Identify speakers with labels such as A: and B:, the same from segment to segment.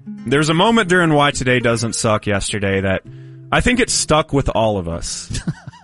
A: There's a moment during Why Today Doesn't Suck yesterday that I think it stuck with all of us.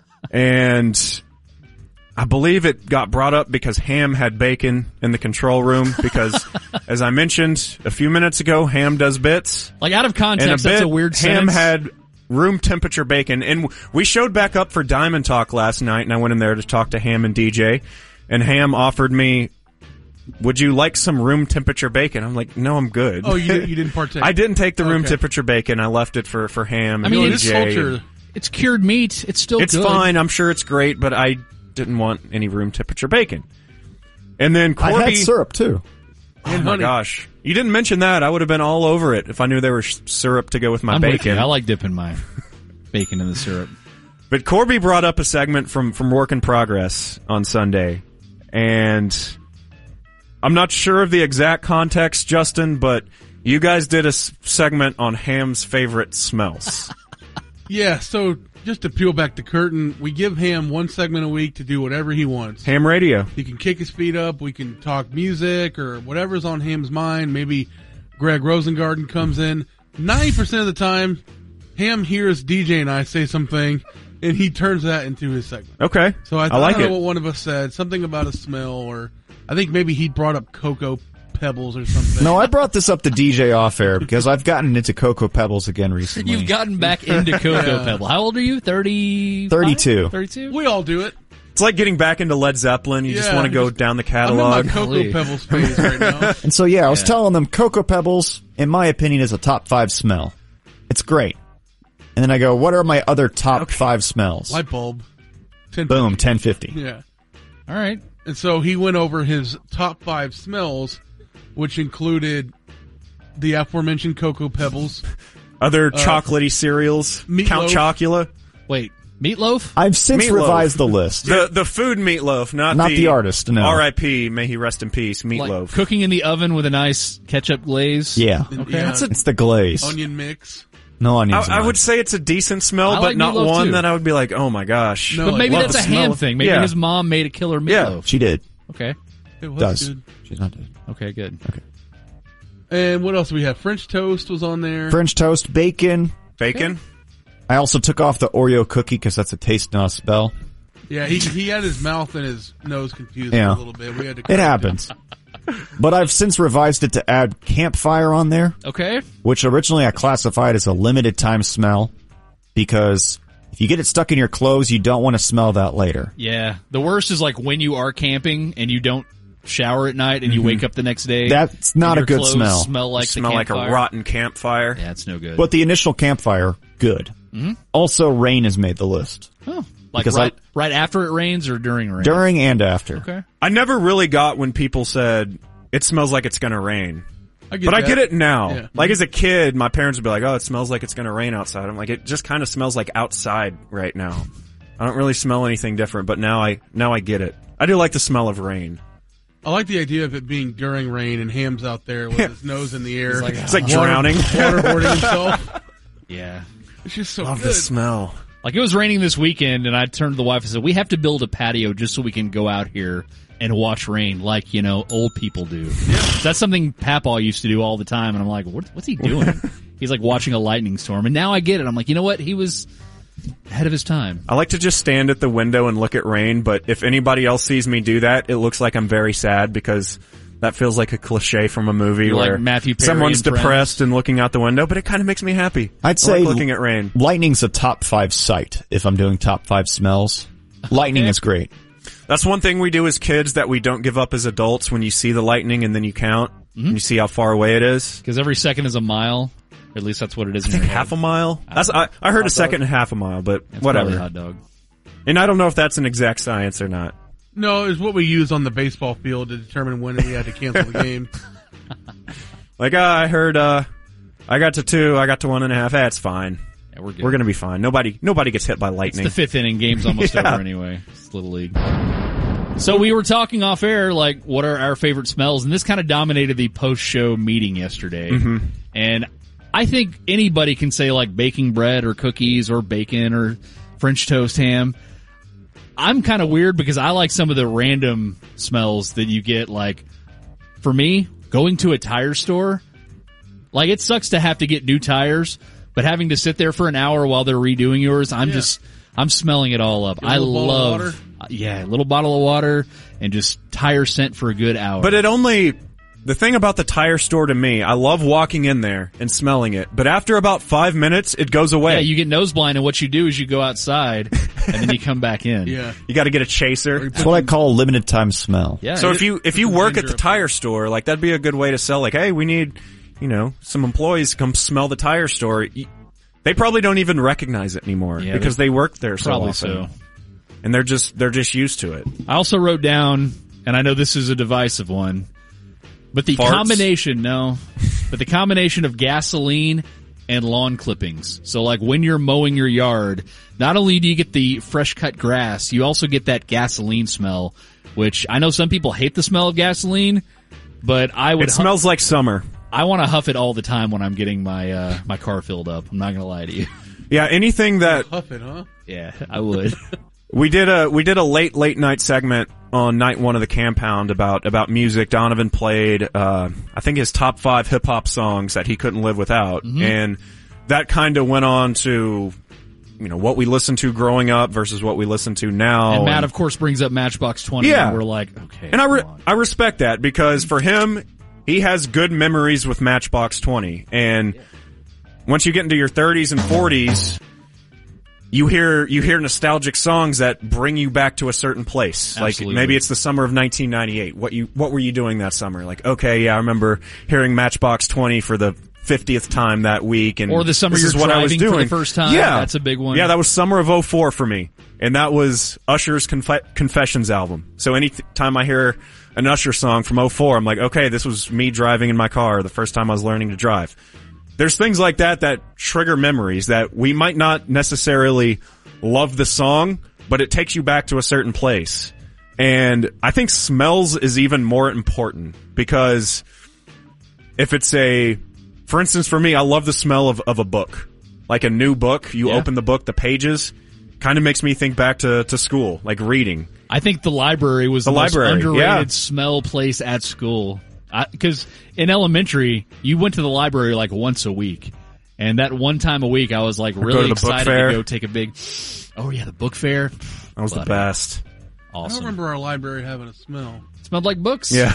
A: And I believe it got brought up because Ham had bacon in the control room because, as I mentioned a few minutes ago, Ham does bits.
B: Like, out of context, that's a weird
A: Ham
B: sentence.
A: had room temperature bacon. And we showed back up for Diamond Talk last night, and I went in there to talk to Ham and DJ. And Ham offered me, would you like some room temperature bacon? I'm like, no, I'm good.
C: Oh, you didn't partake?
A: I didn't take the room temperature bacon. I left it for Ham and DJ.
C: This culture,
B: it's cured meat. It's still
A: it's
B: good.
A: fine. I'm sure it's great, but I didn't want any room temperature bacon. And then Corby...
D: I had syrup, too.
A: Oh, my gosh. You didn't mention that. I would have been all over it if I knew there was syrup to go with my
B: I'm
A: bacon.
B: with you. I like dipping my bacon in the syrup.
A: But Corby brought up a segment from Work in Progress on Sunday, and I'm not sure of the exact context, Justin, but you guys did a segment on Ham's favorite smells.
C: Yeah, so just to peel back the curtain, we give Ham one segment a week to do whatever he wants.
A: Ham Radio.
C: He can kick his feet up, we can talk music or whatever's on Ham's mind. Maybe Greg Rosengarten comes in. 90% of the time, Ham hears DJ and I say something, and he turns that into his segment.
A: Okay.
C: So I
A: like
C: don't know
A: it.
C: what one of us said, something about a smell, or I think maybe he brought up Cocoa Pebbles or something.
D: No, I brought this up to DJ off air because I've gotten into Cocoa Pebbles again recently.
B: You've gotten back into Cocoa Pebble. How old are you?
D: 32.
B: 32?
C: We all do it.
A: It's like getting back into Led Zeppelin. You just want to go down the catalog.
C: I'm in my Cocoa Pebbles phase right now.
D: And so, I was telling them Cocoa Pebbles, in my opinion, is a top 5 smell. It's great. And then I go, what are my other top 5 smells?
C: Light bulb. 1050.
D: Boom, 1050.
C: Yeah.
B: All right.
C: And so he went over his top 5 smells, which included the aforementioned Cocoa Pebbles.
A: Other chocolatey cereals.
C: Meatloaf.
A: Count Chocula.
B: Wait, Meatloaf?
D: I've since
A: Meatloaf.
D: revised the list.
A: The food Meatloaf, not
D: the artist, no.
A: R.I.P. May he rest in peace, Meatloaf.
B: Like cooking in the oven with a nice ketchup glaze?
D: Yeah.
B: Okay.
C: Yeah.
D: It's the glaze.
C: Onion mix.
D: No onions.
A: I would say it's a decent smell,
B: I
A: but
B: like
A: not
B: meatloaf,
A: one
B: too.
A: that I would be like, oh my gosh.
C: No,
B: But maybe
A: love
B: that's
A: the
B: a
A: smell
B: Ham
A: of-
B: thing. Maybe
A: Yeah.
B: his mom made a killer meatloaf.
D: She did.
B: Okay.
C: It was
D: Does.
C: good.
D: She's not dead.
B: Okay, good.
D: Okay.
C: And what else do we have? French toast was on there.
D: French toast, bacon.
A: Bacon?
D: I also took off the Oreo cookie because that's a taste, not a spell.
C: Yeah, he had his mouth and his nose confused
D: Yeah.
C: a little bit. We had to
D: It
C: correct
D: happens. But I've since revised it to add campfire on there,
B: Okay.
D: which originally I classified as a limited time smell because if you get it stuck in your clothes, you don't want to smell that later.
B: Yeah. The worst is like when you are camping and you don't shower at night and you wake up the next day.
D: That's not
B: and
D: a
B: your
D: good
B: clothes
D: smell.
B: Smell like
A: Smell
B: the
A: like a
B: campfire.
A: rotten campfire.
B: Yeah, it's no good.
D: But the initial campfire, good.
B: Mm-hmm.
D: Also, rain has made the list.
B: Oh, like
D: Because
B: right after it rains or during rain?
D: During and after.
B: Okay.
A: I never really got when people said, it smells like it's going to rain.
C: I
A: But I get it now.
C: Yeah.
A: Like as a kid, my parents would be like, oh, it smells like it's going to rain outside. I'm like, it just kind of smells like outside right now. I don't really smell anything different, but now I get it. I do like the smell of rain.
C: I like the idea of it being during rain and Ham's out there with his nose in the air.
A: It's like drowning.
C: Waterboarding himself.
B: Yeah.
C: It's just so
A: Love
C: good.
A: the smell.
B: Like it was raining this weekend and I turned to the wife and said, we have to build a patio just so we can go out here and watch rain like, old people do. That's something Papaw used to do all the time. And I'm like, what's he doing? He's like watching a lightning storm. And now I get it. I'm like, you know what? He was ahead of his time.
A: I like to just stand at the window and look at rain, but if anybody else sees me do that, it looks like I'm very sad because that feels like a cliche from a movie
B: You're like
A: where
B: Matthew Perry
A: someone's
B: in Friends.
A: depressed and looking out the window, but it kind of makes me happy.
D: I'd
A: I
D: say
A: like looking at rain.
D: lightning's a top 5 sight if I'm doing top 5 smells. Lightning is great.
A: That's one thing we do as kids that we don't give up as adults. When you see the lightning and then you count, and you see how far away it is.
B: Because every second is a mile. At least that's what it is
A: I
B: in
A: think
B: your head.
A: half a mile. I heard a second and half a mile, but
B: That's
A: whatever.
B: probably hot dog.
A: And I don't know if that's an exact science or not.
C: No, it's what we use on the baseball field to determine when we had to cancel the game.
A: Like, I heard, I got to 2, I got to 1.5. That's fine.
B: Yeah, we're good.
A: We're gonna be fine. Nobody gets hit by
B: It's
A: lightning.
B: the 5th inning. Game's almost over anyway. It's Little League. So we were talking off air, like, what are our favorite smells? And this kind of dominated the post-show meeting yesterday.
A: Mm-hmm.
B: And I think anybody can say, like, baking bread or cookies or bacon or French toast ham. I'm kind of weird because I like some of the random smells that you get, like, for me, going to a tire store, Like, it sucks to have to get new tires, but having to sit there for an hour while they're redoing yours, I'm smelling it all up. I love, a little bottle of water and just tire scent for a good hour.
A: But the thing about the tire store to me, I love walking in there and smelling it, but after about 5 minutes, it goes away.
B: Yeah, you get nose blind, and what you do is you go outside, and then you come back in.
C: Yeah.
A: You gotta get a chaser.
D: That's what I call a limited time smell.
B: Yeah.
A: So if you work at the tire store, like, that'd be a good way to sell, like, hey, we need, some employees to come smell the tire store. They probably don't even recognize it anymore because they work there so
B: probably
A: often.
B: so.
A: And they're just used to it.
B: I also wrote down, and I know this is a divisive one, but the combination of gasoline and lawn clippings. So, like, when you're mowing your yard, not only do you get the fresh cut grass, you also get that gasoline smell, which I know some people hate the smell of gasoline, but it
A: smells like summer.
B: I want to huff it all the time when I'm getting my my car filled up. I'm not going to lie to you.
A: Yeah, anything that
C: Huff it, huh?
B: Yeah, I would.
A: We did a late night segment on night one of the Campound about music. Donovan played I think his top 5 hip hop songs that he couldn't live without, and that kind of went on to what we listened to growing up versus what we listen to now.
B: And Matt, of course, brings up Matchbox 20.
A: Yeah,
B: and we're like, okay.
A: And I respect that, because for him, he has good memories with Matchbox 20, and once you get into your 30s and 40s. You hear nostalgic songs that bring you back to a certain place.
B: Absolutely.
A: Like, maybe it's the summer of 1998. What were you doing that summer? Like, okay, yeah, I remember hearing Matchbox 20 for the 50th time that week, and
B: or the summer you're driving for the first time.
A: Yeah,
B: that's a big one.
A: Yeah, that was summer of 04 for me, and that was Usher's Confessions album. So any time I hear an Usher song from 04, I'm like, okay, this was me driving in my car the first time I was learning to drive. There's things like that trigger memories that we might not necessarily love the song, but it takes you back to a certain place. And I think smells is even more important, because if it's for instance, for me, I love the smell of a book. Like a new book, you open the book, the pages, kind of makes me think back to school, like reading.
B: I think the library was the most underrated smell place at school. Because in elementary, you went to the library like once a week. And that one time a week, I was like really excited to go take a big... Oh, yeah, the book fair.
A: That was the best.
B: Awesome.
C: I don't remember our library having a smell.
B: It smelled like books?
A: Yeah.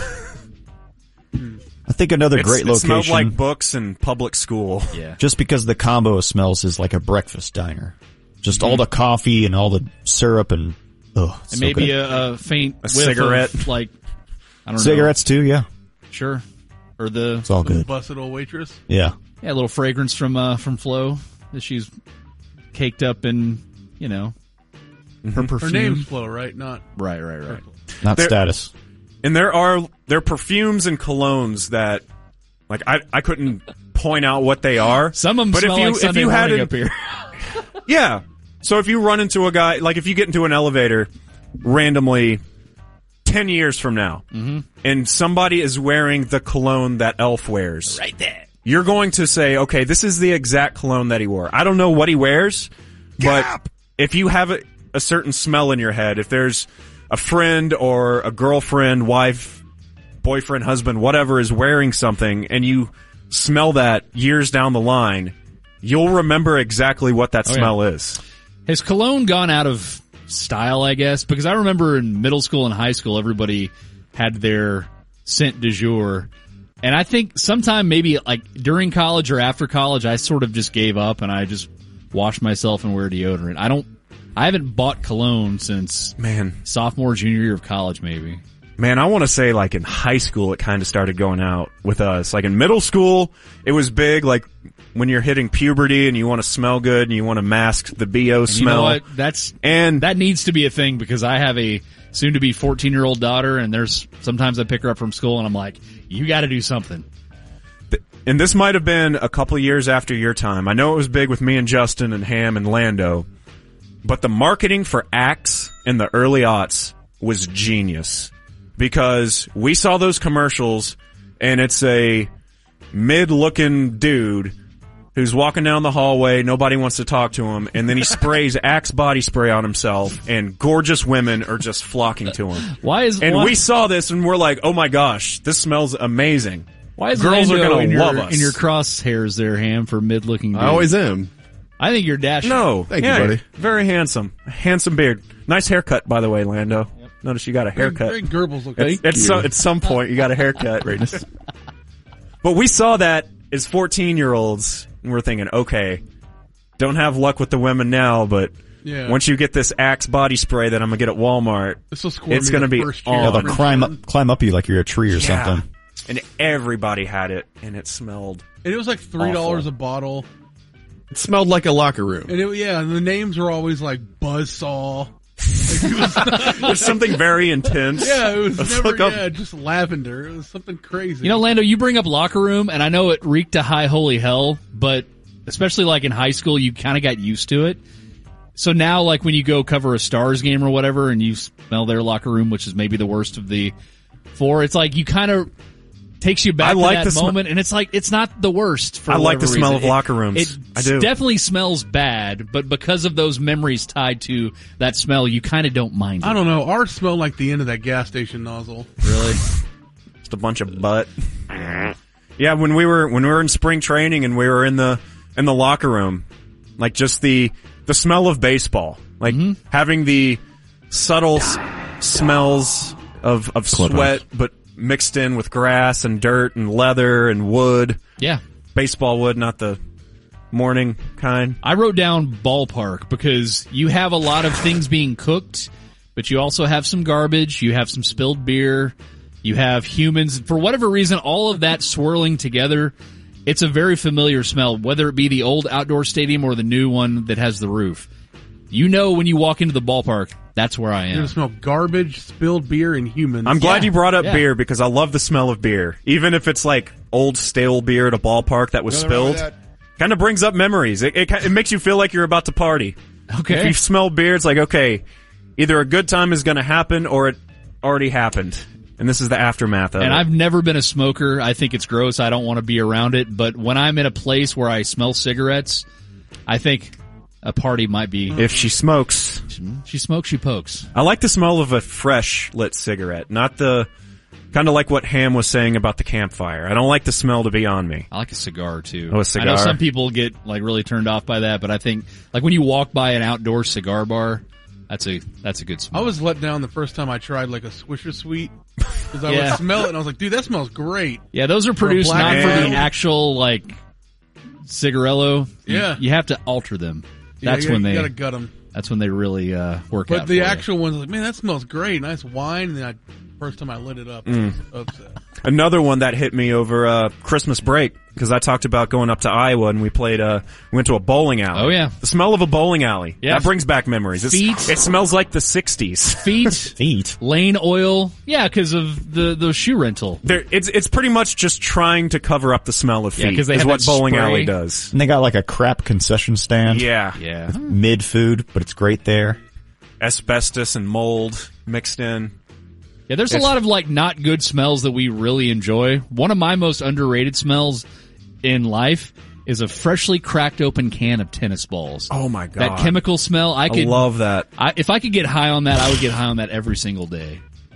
D: I think another great location.
A: It smelled like books in public school.
B: Yeah.
D: Just because the combo of smells is like a breakfast diner. Just all the coffee and all the syrup and... Oh,
B: and maybe a faint whiff
A: cigarette.
B: Of, like, I don't know.
D: Cigarettes too, yeah.
B: Sure. Or
D: it's all good.
C: Busted old waitress.
D: Yeah.
B: Yeah, a little fragrance from Flo that she's caked up in, her perfume.
C: Her name's Flo, right? Not
B: right.
D: Not status.
A: And there are perfumes and colognes that, like, I couldn't point out what they are.
B: Some of them smell like Sunday morning up here.
A: Yeah. So if you run into a guy, like if you get into an elevator randomly 10 years from now, and somebody is wearing the cologne that Elf wears.
B: Right there.
A: You're going to say, okay, this is the exact cologne that he wore. I don't know what he wears, but if you have a certain smell in your head, if there's a friend or a girlfriend, wife, boyfriend, husband, whatever is wearing something, and you smell that years down the line, you'll remember exactly what that smell is.
B: Has cologne gone out of style, I guess? Because I remember in middle school and high school, everybody had their scent du jour. And I think sometime maybe like during college or after college, I sort of just gave up and I just wash myself and wear deodorant. I haven't bought cologne since sophomore, junior year of college, maybe.
A: Man, I want to say like in high school, it kind of started going out with us. Like in middle school, it was big, like when you're hitting puberty and you want to smell good and you want to mask the BO smell.
B: You know what? That needs to be a thing because I have a soon to be 14-year-old daughter and there's sometimes I pick her up from school and I'm like, you got to do something.
A: And this might have been a couple of years after your time. I know it was big with me and Justin and Ham and Lando, but the marketing for Axe in the early aughts was genius because we saw those commercials and it's a mid-looking dude who's walking down the hallway, nobody wants to talk to him, and then he sprays Axe body spray on himself, and gorgeous women are just flocking to him.
B: We saw
A: this, and we're like, oh my gosh, this smells amazing.
B: Why is
A: Girls are
B: Lando
A: gonna
B: in your,
A: love us.
B: in your crosshairs there, Ham, for mid-looking dude?
E: I always am.
B: I think you're dashing.
A: No.
E: Thank you,
A: yeah,
E: buddy.
A: Very handsome. Handsome beard. Nice haircut, by the way, Lando. Notice you got a haircut.
C: Greg Goebbels look
A: At some point, you got a haircut.
E: Greatness.
A: But we saw that as 14-year-olds, and we're thinking, okay, don't have luck with the women now, but
C: Yeah.
A: once you get this Axe body spray that I'm going to get at Walmart,
C: This will score
A: it's
C: me
A: going to
C: the
A: be
C: first year
A: on.
C: of
D: They'll
C: Richmond.
D: climb up you like you're a tree or
A: Yeah.
D: something.
A: And everybody had it, and it smelled.
C: And it was like $3 a bottle.
E: It smelled like a locker room.
C: And and the names were always like Buzzsaw.
A: There's something very intense.
C: Yeah, it was
A: Let's
C: never,
A: look up-
C: just lavender. It was something crazy.
B: You know, Lando, you bring up locker room, and I know it reeked to high holy hell, but especially like in high school, you kind of got used to it. So now, like when you go cover a Stars game or whatever, and you smell their locker room, which is maybe the worst of the four, it's like you kind of takes you back
A: I like
B: to
A: the
B: that
A: sm-
B: moment, and it's like it's not the worst. For
A: I like the
B: whatever
A: smell
B: reason.
A: of locker rooms.
B: It
A: I do.
B: definitely smells bad, but because of those memories tied to that smell, you kind of don't mind it.
C: I don't know. Ours smelled like the end of that gas station nozzle.
B: really.
A: Just a bunch of butt. Yeah, when we were in spring training and we were in the locker room, like just the smell of baseball, like having the subtle smells of sweat, but mixed in with grass and dirt and leather and wood,
B: Yeah.
A: baseball wood, not the morning kind.
B: I wrote down ballpark because you have a lot of things being cooked, but you also have some garbage, you have some spilled beer, you have humans. For whatever reason, all of that swirling together, it's a very familiar smell, whether it be the old outdoor stadium or the new one that has the roof. You know when you walk into the ballpark, that's where I
C: You're
B: am.
C: gonna smell garbage, spilled beer, and humans.
A: I'm glad
B: Yeah,
A: you brought up
B: yeah.
A: beer because I love the smell of beer. Even if it's like old stale beer at a ballpark that was
E: Nothing wrong with
A: spilled,
E: that.
A: kind of brings up memories. It makes you feel like you're about to party. If
B: Okay.
A: you smell beer, it's like, okay, either a good time is going to happen or it already happened. And this is the aftermath of
B: And
A: it.
B: I've never been a smoker. I think it's gross. I don't want to be around it. But when I'm in a place where I smell cigarettes, I think a party might be.
A: If she smokes,
B: She smokes, she pokes.
A: I like the smell of a fresh lit cigarette, not the kind of like what Ham was saying about the campfire. I don't like the smell to be on me.
B: I like a cigar too.
A: Oh, a cigar.
B: I know some people get like really turned off by that, but I think like when you walk by an outdoor cigar bar, that's a good
C: I
B: smell.
C: was let down the first time I tried like a Swisher Sweet because I
B: Yeah.
C: would smell it and I was like, dude, that smells great.
B: Yeah, those are produced
C: black
B: not for
A: man.
B: the actual like cigarello.
C: Yeah.
B: You have to alter them. That's
C: Yeah,
B: when
C: you
B: they
C: gotta gut them.
B: that's when they really work out.
C: But the
B: for you.
C: actual one's like, man, that smells great. Nice wine. And then first time I lit it up, I was upset.
A: Another one that hit me over Christmas break because I talked about going up to Iowa and we went to a bowling alley.
B: Oh, yeah.
A: The smell of a bowling alley.
B: Yeah.
A: That brings back memories.
B: Feet.
A: It smells like the 60s.
B: feet,
D: Feet.
B: lane oil. Yeah, because of the shoe rental.
A: It's pretty much just trying to cover up the smell of feet.
B: Yeah, 'cause they
A: is
B: have
A: what
B: that
A: bowling
B: spray.
A: alley does.
D: And they got like a crap concession stand.
A: Yeah.
B: Yeah.
D: Mid food, but it's great there.
A: Asbestos and mold mixed in.
B: Yeah, there's a lot of like not good smells that we really enjoy. One of my most underrated smells in life is a freshly cracked open can of tennis balls.
A: Oh my god.
B: That chemical smell, I could
A: love that.
B: if I could get high on that, I would get high on that every single day.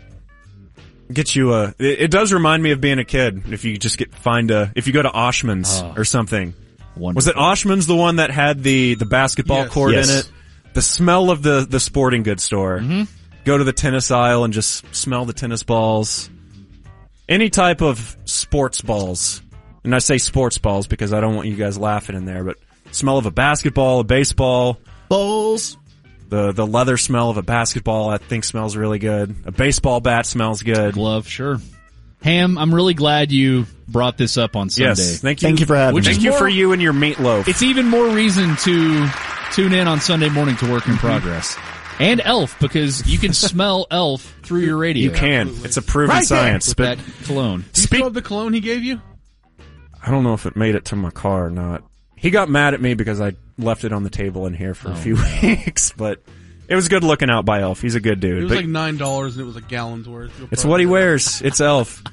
A: Get you it does remind me of being a kid. If you just if you go to Oshman's or something.
B: Wonderful.
A: Was it Oshman's the one that had the basketball
C: Yes.
A: court
D: Yes.
A: in it? The smell of the sporting goods store.
B: Mm-hmm.
A: Go to the tennis aisle and just smell the tennis balls. Any type of sports balls. And I say sports balls because I don't want you guys laughing in there, but smell of a basketball, a baseball,
D: Bowls.
A: the leather smell of a basketball I think smells really good. A baseball bat smells good.
B: Glove, sure. Ham, I'm really glad you brought this up on Sunday.
A: Yes, thank you.
D: Thank you for having
B: Which
D: me.
B: is
A: Thank you
B: more-
A: for you and your meatloaf.
B: It's even more reason to tune in on Sunday morning to Work in Progress. And Elf, because you can smell Elf through your radio.
A: You can.
C: Absolutely.
A: It's a proven
D: Right there.
A: science.
B: With
A: But
B: that cologne.
C: Do you still have the cologne he gave you?
A: I don't know if it made it to my car or not. He got mad at me because I left it on the table in here for a few weeks, but it was good looking out by Elf. He's a good dude.
C: It was
A: But
C: like $9 and it was a gallon's worth. You'll
A: it's
C: probably
A: what he
C: know.
A: wears. It's Elf.